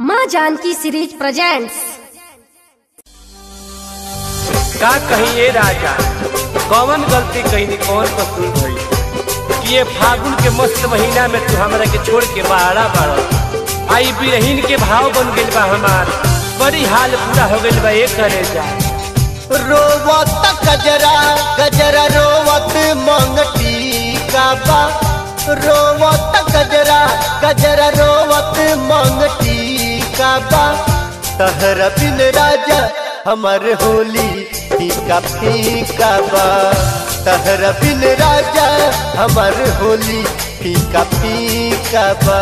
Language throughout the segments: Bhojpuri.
माँ जानकी सीरीज प्रेजेंट्स। का कहीं ये राजा कौन गलती कहीं कौन कसूर भई कि ये फागुन के मस्त महीना में तू हमरा के छोड़ के बाड़ा बाड़ा आई बिरहीन के भाव बन गइल बा हमार बड़ी हाल पूरा हो गइल बा। ये करे जा रोवत गजरा गजरा रोवत मंगटी का बा, रोवत गजरा गजरा रोवत मंगटी का बा। तहरा बिन राजा हमर होली फीका फीका बा, तहरा बिन राजा हमर होली फीका फीका बा।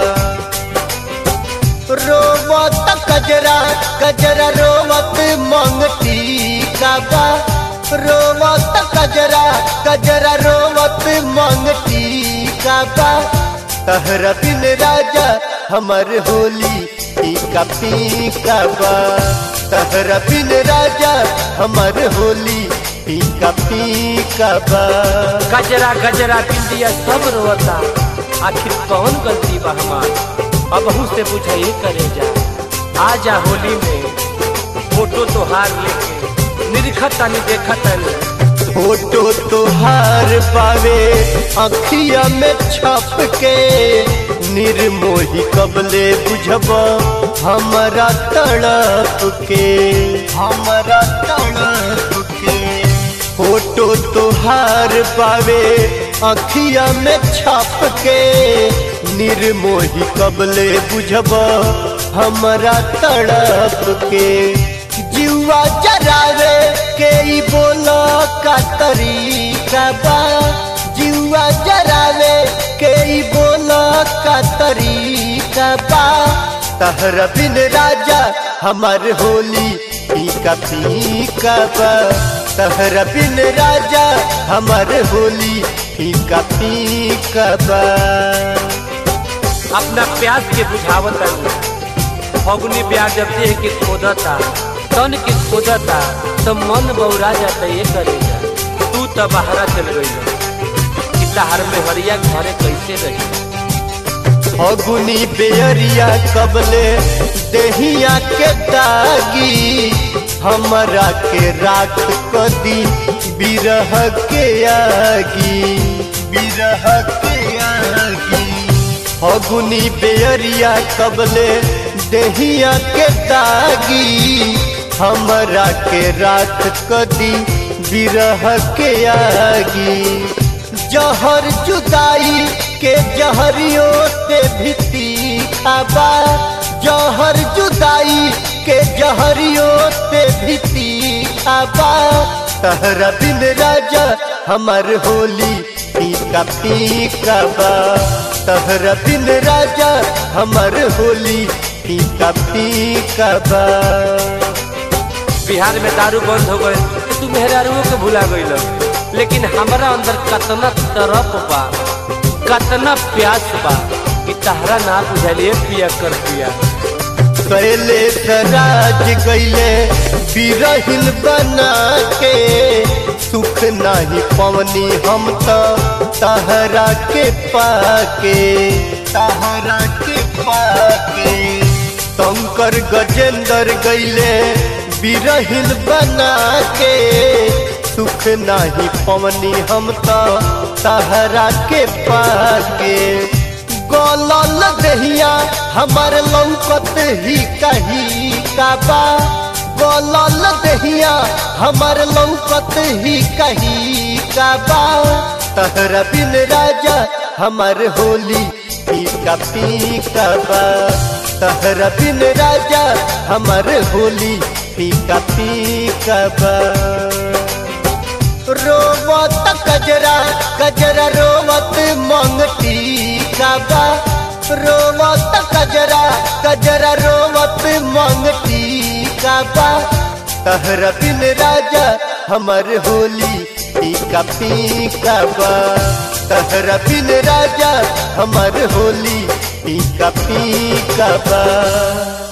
रोवत गजरा गजरा रोवत मंगटी का बा, रोवत गजरा गजरा रोवत मंगटी का बा। तहरा बिन राजा हमर होली फीका फीका बा, तहरा बिन राजा हमर होली फीका फीका बा। गजरा गजरा बिंदिया सब रोता आखिर कौन गलती बा हमार अबहू से बुझाई करे जा। आजा होली में फोटो तोहार लेके निरखतानी देखतानी, फोटो तोहार पावे अखिया में छप के निर्मोही कबले बुझब हमारा तड़प के, हमारा तड़प के। फोटो तोहार पावे अखिया में छप के निर्मोही कबले बुझब हमारा तड़प के। जीवा जरावे के ई बोला का तरीका बा, जीवा जरावे के ई बोला का तरीका बा। तहरा बिन राजा हमार होली फीका फीका बा, तहरा बिन राजा हमार होली फीका फीका बा। अपना प्यास के बुझावता फगुनी प्यार जब देह के खोदता तन के खोदता तो मन बौरा जाता। ये करे जा तू तो बाहरा चल गई कि तहार में हरिया घरे कैसे रही। फगुनी बेरिया कबले देहिया के दागी हमरा के राख कदी बिरह के आगी, बिरह के आगी। फगुनी बेरिया कबले देहिया के दागी हमरा के राख कदी बिरह के आगी। जहर जुदाई के जहरियों से भी तीखा बा, जहर जुदाई के जहरियों से भी तीखा बा। तहरा बिन राजा हमर होली फीका फीका बा, तहरा बिन राजा हमर होली फीका फीका बा। बिहार में दारू बंद हो गए तो तू मेहरारुओं के भुला गइल, लेकिन हमारा अंदर कतना तरफ बा कतना प्यास बा कि तहरा ना बुझलिए पिया कर पिया। पहले सराज गईले बिरहिन बना के सुख नाही पवनी हम तो तहरा के पाके, तहरा के पाके। शंकर गजेंद्र गईले बिरहिन बना के सुख नाही पवनी हम तो तहरा के पाके। गोलल दहिया हमार लौकत ही कहीं का बा, गोलल दहिया हमार लौकत ही कहीं का बा। तहरा बिन राजा हमार होली फीका फीका बा, तहरा बिन राजा हमार होली फीका फीका बा। रोवत गजरा गजरा रोवत मंगटी का बा, रोवत गजरा गजरा रोवत मंगटी का बा। तहरा बिन राजा हमर होली फीका फीका बा, तहरा बिन राजा हमर होली फीका फीका बा।